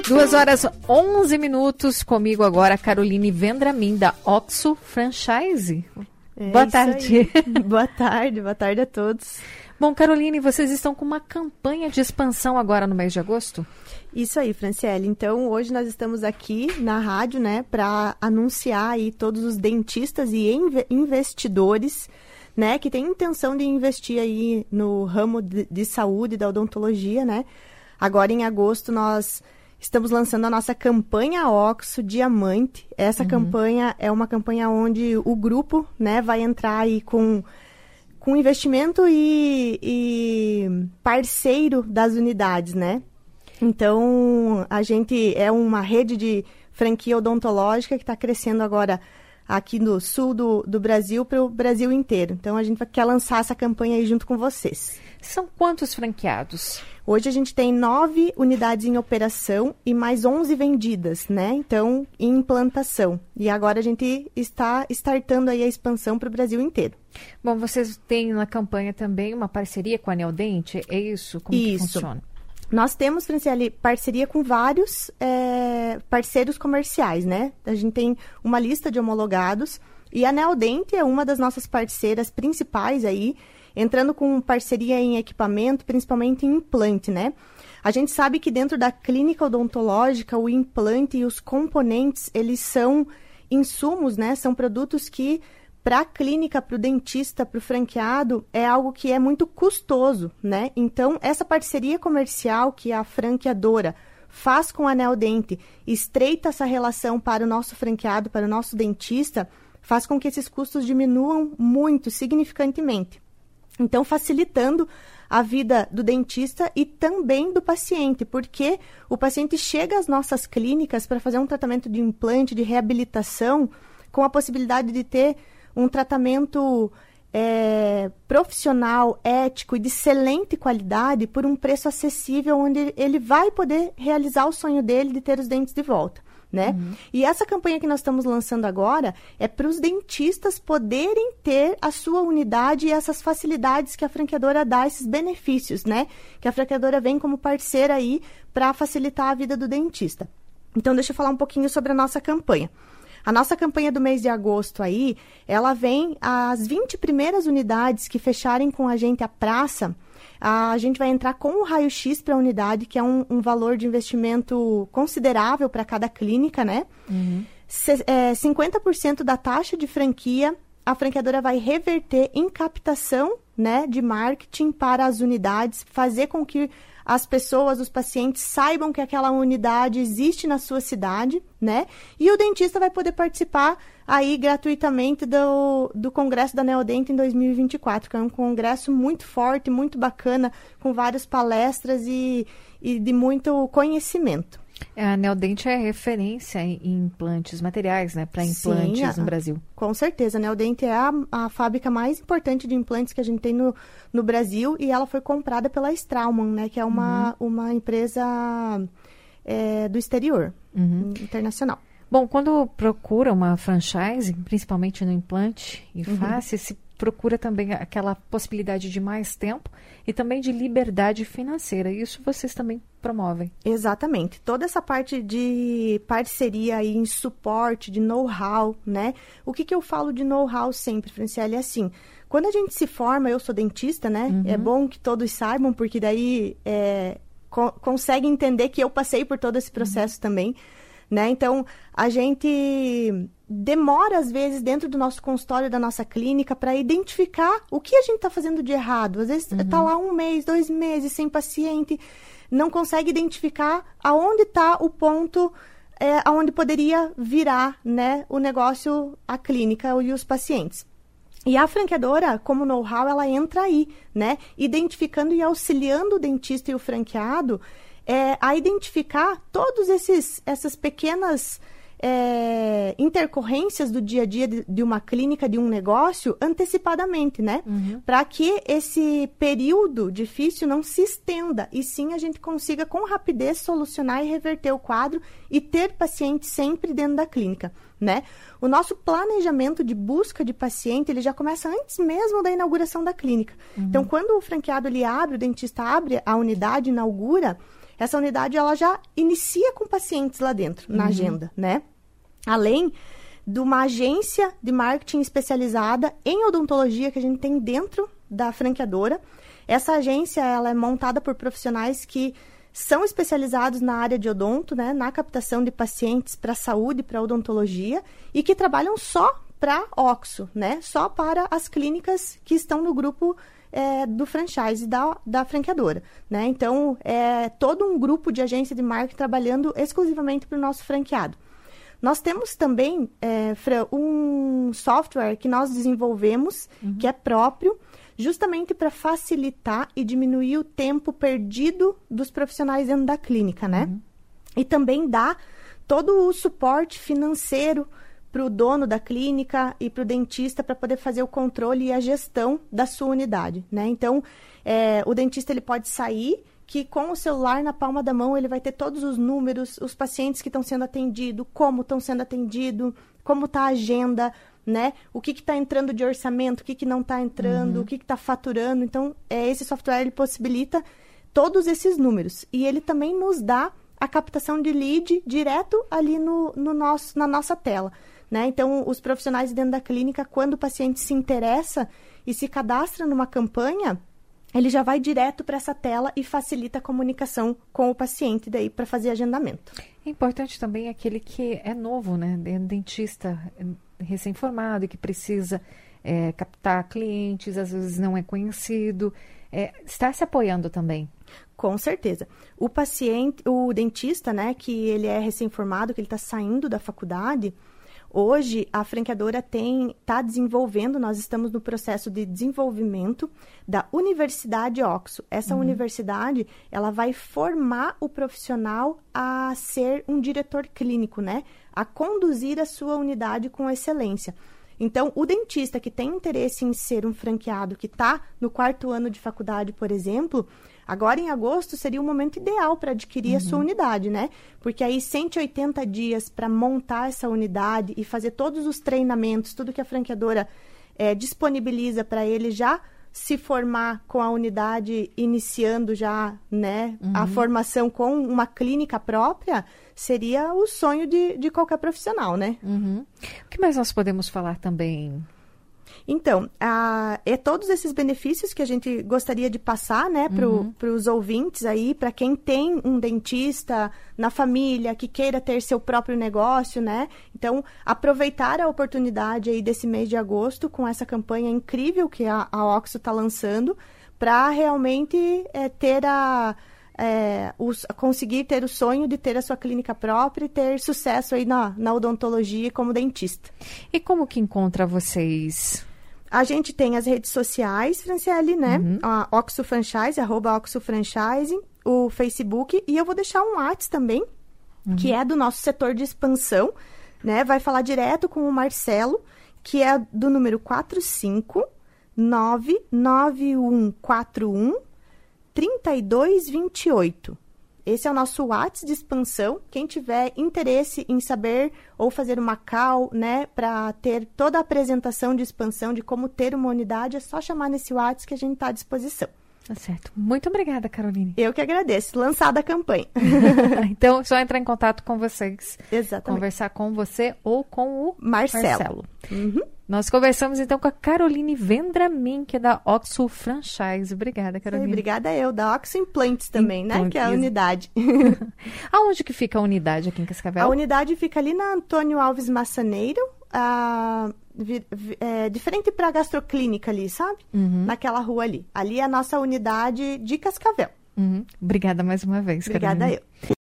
2h11, comigo agora a Caroline Vendramin, da Oxo Franchise. Boa tarde. Boa tarde a todos. Bom, Caroline, vocês estão com uma campanha de expansão agora no mês de agosto? Isso aí, Franciele. Então, hoje nós estamos aqui na rádio, né, para anunciar aí todos os dentistas e investidores, né, que têm intenção de investir aí no ramo de saúde, da odontologia, né. Agora, em agosto, nós estamos lançando a nossa campanha Oxo Diamante. Essa campanha é uma campanha onde o grupo, né, vai entrar aí com investimento e parceiro das unidades, né? Então, a gente é uma rede de franquia odontológica que está crescendo agora aqui no sul do Brasil para o Brasil inteiro. Então, a gente quer lançar essa campanha aí junto com vocês. São quantos franqueados? Hoje a gente tem 9 unidades em operação e mais 11 vendidas, né? Então, em implantação. E agora a gente está startando aí a expansão para o Brasil inteiro. Bom, vocês têm na campanha também uma parceria com a Neodente, é isso? Como que funciona? Nós temos, Franciele, parceria com vários parceiros comerciais, né? A gente tem uma lista de homologados e a Neodente é uma das nossas parceiras principais aí, entrando com parceria em equipamento, principalmente em implante, né? A gente sabe que dentro da clínica odontológica, o implante e os componentes, eles são insumos, né? São produtos que, para a clínica, para o dentista, para o franqueado, é algo que é muito custoso, né? Então, essa parceria comercial que a franqueadora faz com a Neodente, estreita essa relação para o nosso franqueado, para o nosso dentista, faz com que esses custos diminuam muito, significantemente. Então, facilitando a vida do dentista e também do paciente, porque o paciente chega às nossas clínicas para fazer um tratamento de implante, de reabilitação, com a possibilidade de ter um tratamento profissional, ético e de excelente qualidade por um preço acessível, onde ele vai poder realizar o sonho dele de ter os dentes de volta, né? E essa campanha que nós estamos lançando agora é para os dentistas poderem ter a sua unidade e essas facilidades que a franqueadora dá, esses benefícios, né? Que a franqueadora vem como parceira aí para facilitar a vida do dentista. Então, deixa eu falar um pouquinho sobre a nossa campanha. A nossa campanha do mês de agosto aí, ela vem às 20 primeiras unidades que fecharem com a gente a praça. A gente vai entrar com o raio-x para a unidade, que é um valor de investimento considerável para cada clínica, né? 50% da taxa de franquia, a franqueadora vai reverter em captação, né, de marketing para as unidades, fazer com que as pessoas, os pacientes, saibam que aquela unidade existe na sua cidade, né? E o dentista vai poder participar aí gratuitamente do Congresso da Neodente em 2024, que é um congresso muito forte, muito bacana, com várias palestras e de muito conhecimento. A Neodente é referência em implantes materiais, né? Para implantes no Brasil. Com certeza. A Neodente é a fábrica mais importante de implantes que a gente tem no Brasil e ela foi comprada pela Straumann, né? Que é uma empresa do exterior, internacional. Bom, quando procura uma franchise, principalmente no implante e face, se procura também aquela possibilidade de mais tempo e também de liberdade financeira. Isso vocês também promovem. Exatamente. Toda essa parte de parceria aí em suporte, de know-how, né? O que eu falo de know-how sempre, Franciele, é assim, quando a gente se forma, eu sou dentista, né? É bom que todos saibam, porque daí consegue entender que eu passei por todo esse processo também, né? Então, a gente demora, às vezes, dentro do nosso consultório, da nossa clínica, para identificar o que a gente está fazendo de errado. Às vezes, está lá 1 mês, 2 meses, sem paciente, não consegue identificar aonde está o ponto, aonde poderia virar, né, o negócio, a clínica e os pacientes. E a franqueadora, como know-how, ela entra aí, né, identificando e auxiliando o dentista e o franqueado a identificar todos essas pequenas intercorrências do dia a dia de uma clínica, de um negócio, antecipadamente, né? Para que esse período difícil não se estenda, e sim a gente consiga com rapidez solucionar e reverter o quadro e ter paciente sempre dentro da clínica, né? O nosso planejamento de busca de paciente, ele já começa antes mesmo da inauguração da clínica. Então, quando o franqueado ele abre, o dentista abre a unidade, inaugura, essa unidade ela já inicia com pacientes lá dentro, na agenda, né? Além de uma agência de marketing especializada em odontologia que a gente tem dentro da franqueadora. Essa agência ela é montada por profissionais que são especializados na área de odonto, né, na captação de pacientes para saúde, para odontologia, e que trabalham só para OXO, né, só para as clínicas que estão no grupo do franchise da franqueadora, né? Então, é todo um grupo de agência de marketing trabalhando exclusivamente para o nosso franqueado. Nós temos também, Fran, um software que nós desenvolvemos, que é próprio, justamente para facilitar e diminuir o tempo perdido dos profissionais dentro da clínica, né? E também dá todo o suporte financeiro para o dono da clínica e para o dentista para poder fazer o controle e a gestão da sua unidade, né? Então, o dentista ele pode sair, que com o celular na palma da mão ele vai ter todos os números, os pacientes que estão sendo atendidos, como estão sendo atendidos, como está a agenda, né? O que está entrando de orçamento, o que não está entrando, o que está faturando. Então, esse software ele possibilita todos esses números. E ele também nos dá a captação de lead direto ali na nossa tela, né? Então, os profissionais dentro da clínica, quando o paciente se interessa e se cadastra numa campanha, ele já vai direto para essa tela e facilita a comunicação com o paciente daí para fazer agendamento. É importante também aquele que é novo, né? Dentista recém-formado e que precisa captar clientes, às vezes não é conhecido, está se apoiando também. Com certeza. O dentista, né, que ele é recém-formado, que ele está saindo da faculdade, hoje a franqueadora está desenvolvendo, nós estamos no processo de desenvolvimento da Universidade OXO. Essa universidade, ela vai formar o profissional a ser um diretor clínico, né? A conduzir a sua unidade com excelência. Então, o dentista que tem interesse em ser um franqueado, que está no 4º ano de faculdade, por exemplo, agora em agosto seria o momento ideal para adquirir a sua unidade, né? Porque aí 180 dias para montar essa unidade e fazer todos os treinamentos, tudo que a franqueadora disponibiliza para ele já se formar com a unidade, iniciando já, né, a formação com uma clínica própria, seria o sonho de qualquer profissional, né? O que mais nós podemos falar também? Então, todos esses benefícios que a gente gostaria de passar, né, para os ouvintes aí, para quem tem um dentista na família, que queira ter seu próprio negócio, né? Então, aproveitar a oportunidade aí desse mês de agosto com essa campanha incrível que a OXO está lançando, para realmente conseguir ter o sonho de ter a sua clínica própria e ter sucesso aí na odontologia como dentista. E como que encontra vocês? A gente tem as redes sociais, Franciele, né? A OXO Franchise, @OXO Franchise, o Facebook, e eu vou deixar um WhatsApp também, que é do nosso setor de expansão, né? Vai falar direto com o Marcelo, que é do número 45991413228. Esse é o nosso WhatsApp de expansão. Quem tiver interesse em saber ou fazer uma call, né, para ter toda a apresentação de expansão de como ter uma unidade, é só chamar nesse WhatsApp que a gente está à disposição. Tá certo. Muito obrigada, Caroline. Eu que agradeço. Lançada a campanha. Então, só entrar em contato com vocês. Exatamente. Conversar com você ou com o Marcelo. Nós conversamos, então, com a Caroline Vendramin, que é da OXO Franchise. Obrigada, Caroline. Obrigada da OXO Implantes também, né? Que é a unidade. Aonde que fica a unidade aqui em Cascavel? A unidade fica ali na Antônio Alves Massaneiro, de frente para a gastroclínica ali, sabe? Naquela rua ali. Ali é a nossa unidade de Cascavel. Obrigada mais uma vez, Obrigada Caroline. eu.